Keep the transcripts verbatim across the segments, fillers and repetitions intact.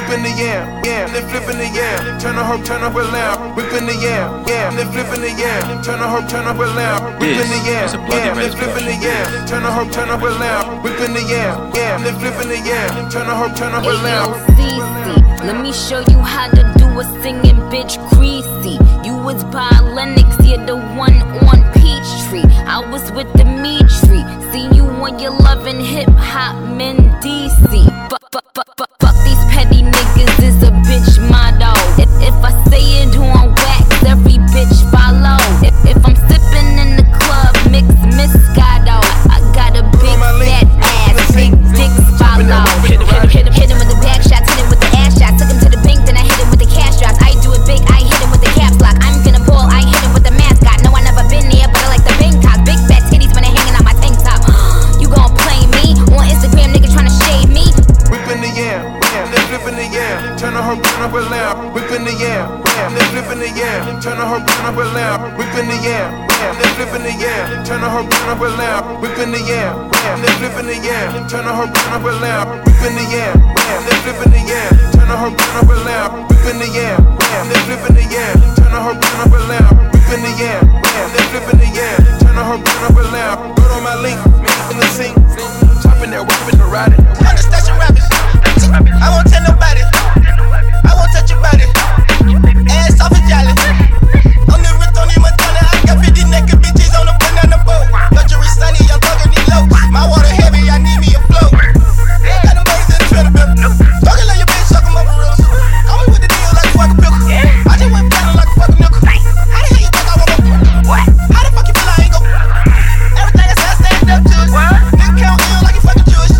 whipping the yam, yam, then flipping the yam. Turn the hoe, turn up a lamb, whipping the yam, yam, then flipping the yam. Turn the hoe, turn up a lamb, whipping the yam, yam, then flipping the yam. Turn the hoe, turn up a lamb, whipping the yam, yam, then flipping the yam. Turn the hoe, turn up a lamb. Let me show you how to do a singing bitch greasy. You was by Lennox, you're the one on Peachtree. I was with Dimitri. See you when you're loving hip hop men D C. Fuck, fuck, fuck, fuck, fuck these petty niggas is a bitch motto. If, if I say it on wax, every bitch follow. If, if I'm sipping in the club, mix Moscato. I got a big fat ass, big dicks follow. Hit him, hit him, hit him, hit him with the back shots, hit him with the ass shots. Took him to the bank, then I hit him with the cash drops. I do it big, I hit him with the caps lock. I'm gonna pull, I hit him with the mascot. No, I never been there, but I like the Bangkok. Big fat titties when they hanging out my tank top. You gon' play me on Instagram, nigga tryna shade me. Whipping the yam, yam, then flipping the yam. Turn the hoe, turn up a lamb, whipping the yam, yam, then flipping the yam. Turn the hoe, turn up a lamb, whipping the yam, yam, then flipping the yam. Turn the hoe, turn up a lamb, whipping the yam, yam, then flipping the yam. Turn the hoe, turn up a lamb, whipping the yam, yam, then flipping the yam. Turn the hoe, turn up a lamb, whipping the yam, yam, then flipping the yam. Turn the hoe, turn up a lamb, whipping the yam, yam, then flipping the yam. Turn the hoe, turn up a lamb. Put on my link, me in the sink, chopping that, whipping the riding. Understand your rappers. I won't tell nobody. I won't touch your body. Ass off a jolly. On the rip, on the Montana. I got fifty naked bitches on the banana boat. Luxury sunny, I'm talking these low. My water heavy, I need me a float. Got them birds in the trailer bill. Talking like your bitch, suck 'em up for real. Call me with the deal like a fucking pickle. I just went platinum like a fucking nickel. How the hell you think I want to? What? How the fuck you feel I ain't go? Everything I say, I stand up to it. Nigga count ill like you fucking Jewish.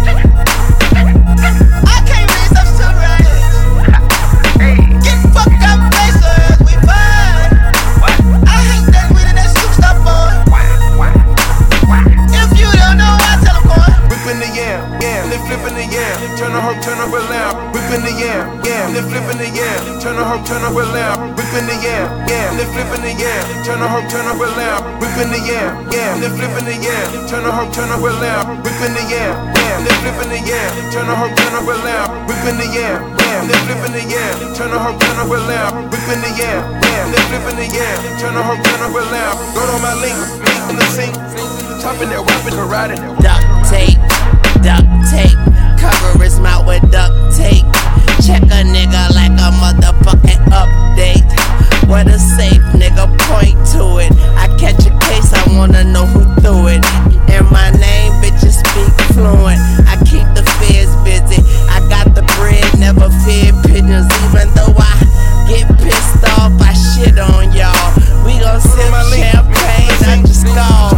I can't read stuff to the right. Get fucked up, faceless, we fine. I hate that weed and that soup stop boy. If you don't know, I tell 'em boy. Whipping the yam, yam, then flipping the yam. Turn the hoe, turn up a lamb, whipping the yam, yam, then flipping the yam. Turn the hoe, turn up a lamb, whipping the yam, yam, then flipping the yam. Turn the hoe, turn up a lamb, whipping the yam, yam, then flipping the yam. Turn the hoe, turn up a lamb, whipping the yam, yam, then flipping the yam. Turn the hoe, turn up a lamb, whipping the yam, yam, then flipping the yam. Turn the hoe, turn up a lamb, whipping the yam, yam, then flipping the yam. Turn the hoe, turn up a lamb. Go on my link, me in the sink, chopping that, whipping the riding. Duct tape, duct tape. Cover his mouth with duct tape. Check a nigga like a motherfucking update. What a safe nigga, point to it. I catch a case, I wanna know who threw it. And my name, bitches speak fluent. I keep the feds busy. I got the bread, never feared pigeons. Even though I get pissed off, I shit on y'all. We gon' sip champagne, I just call.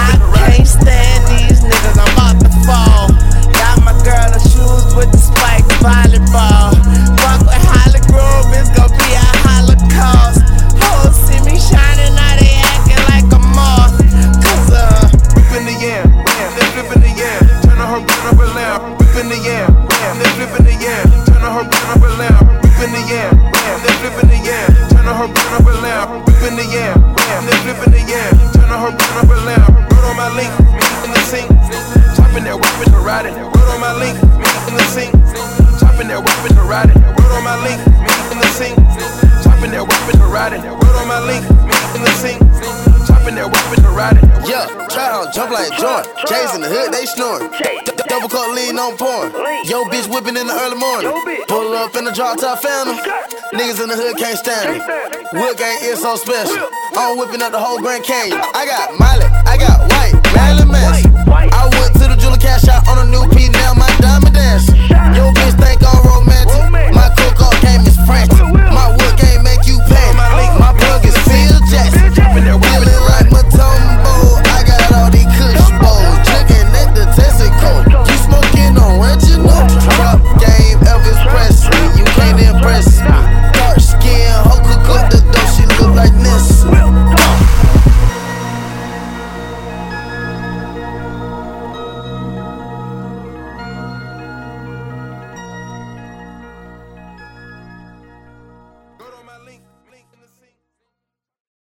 I can't stand these niggas, I'm about to fall. Got my girl her shoes with the spike volleyball. Fuck with Holly Grove, it's gon' be a holocaust. Hoes see me shining, now they acting like a moth. Cause uh whipping the yam, yam, then flipping the yam. Turn the hoe, turn up a lamb, whipping the yam, yam, then flipping the yam. Turn the hoe, turn up a lamb, whipping the yam, yam, then flipping the yam. Turn the hoe, turn up a lamb, whipping the yam, yam, then flipping the yam. Turn the hoe, turn up a lamb. Go on my link, me in the sink, chopping that, whipping the riding. Go on my link, me in the sink, chopping that, whipping the riding. Go on my link, me in the sink, chopping that, whipping the riding. Go on my link, me in the sink, chopping that, whipping the riding. Yeah, try on jump like joint. J's in the hood, they snoring. D- double cup lean on porn. Yo, bitch whipping in the early morning. Pull up in the drop top phantom. Niggas in the hood can't stand it. Wood gang is so special. I'm whipping up the whole Grand Canyon. I got Miley, I got White, Marilyn Manson. I went to the jeweler cash out on a new piece.